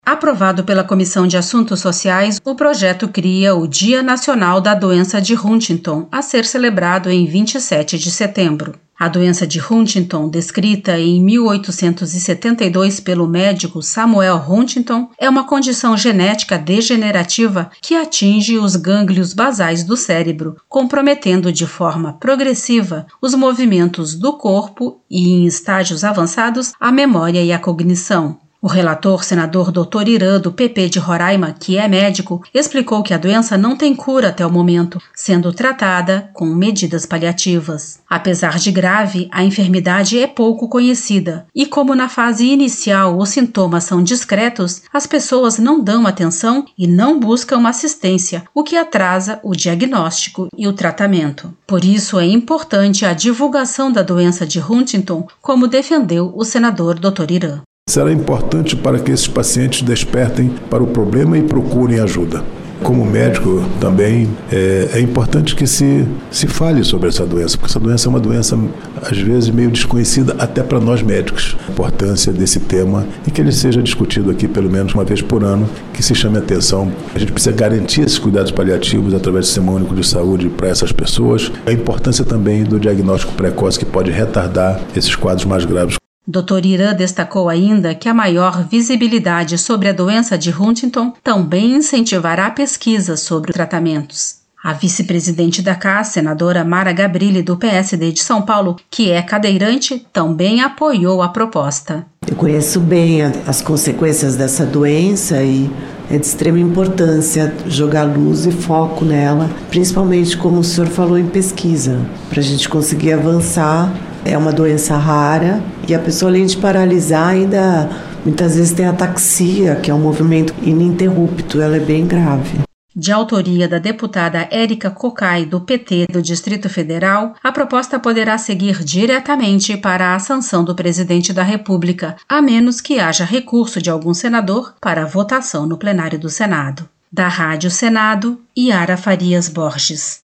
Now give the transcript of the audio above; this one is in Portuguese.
Aprovado pela Comissão de Assuntos Sociais, o projeto cria o Dia Nacional da Doença de Huntington, a ser celebrado em 27 de setembro. A doença de Huntington, descrita em 1872 pelo médico Samuel Huntington, é uma condição genética degenerativa que atinge os gânglios basais do cérebro, comprometendo de forma progressiva os movimentos do corpo e, em estágios avançados, a memória e a cognição. O relator, senador Dr. Irã, do PP de Roraima, que é médico, explicou que a doença não tem cura até o momento, sendo tratada com medidas paliativas. Apesar de grave, a enfermidade é pouco conhecida e, como na fase inicial os sintomas são discretos, as pessoas não dão atenção e não buscam assistência, o que atrasa o diagnóstico e o tratamento. Por isso é importante a divulgação da doença de Huntington, como defendeu o senador Dr. Irã. Será importante para que esses pacientes despertem para o problema e procurem ajuda. Como médico também é importante que se fale sobre essa doença, porque essa doença é uma doença às vezes meio desconhecida até para nós médicos. A importância desse tema e que ele seja discutido aqui pelo menos uma vez por ano, que se chame a atenção. A gente precisa garantir esses cuidados paliativos através do Sistema Único de Saúde para essas pessoas. A importância também do diagnóstico precoce que pode retardar esses quadros mais graves. Dr. Irã destacou ainda que a maior visibilidade sobre a doença de Huntington também incentivará pesquisas sobre tratamentos. A vice-presidente da CAS, senadora Mara Gabrilli, do PSD de São Paulo, que é cadeirante, também apoiou a proposta. Eu conheço bem as consequências dessa doença e é de extrema importância jogar luz e foco nela, principalmente, como o senhor falou, em pesquisa, para a gente conseguir avançar. É uma doença rara e a pessoa, além de paralisar, ainda muitas vezes tem ataxia, que é um movimento ininterrupto, ela é bem grave. De autoria da deputada Érica Cocai, do PT do Distrito Federal, a proposta poderá seguir diretamente para a sanção do presidente da República, a menos que haja recurso de algum senador para votação no plenário do Senado. Da Rádio Senado, Yara Farias Borges.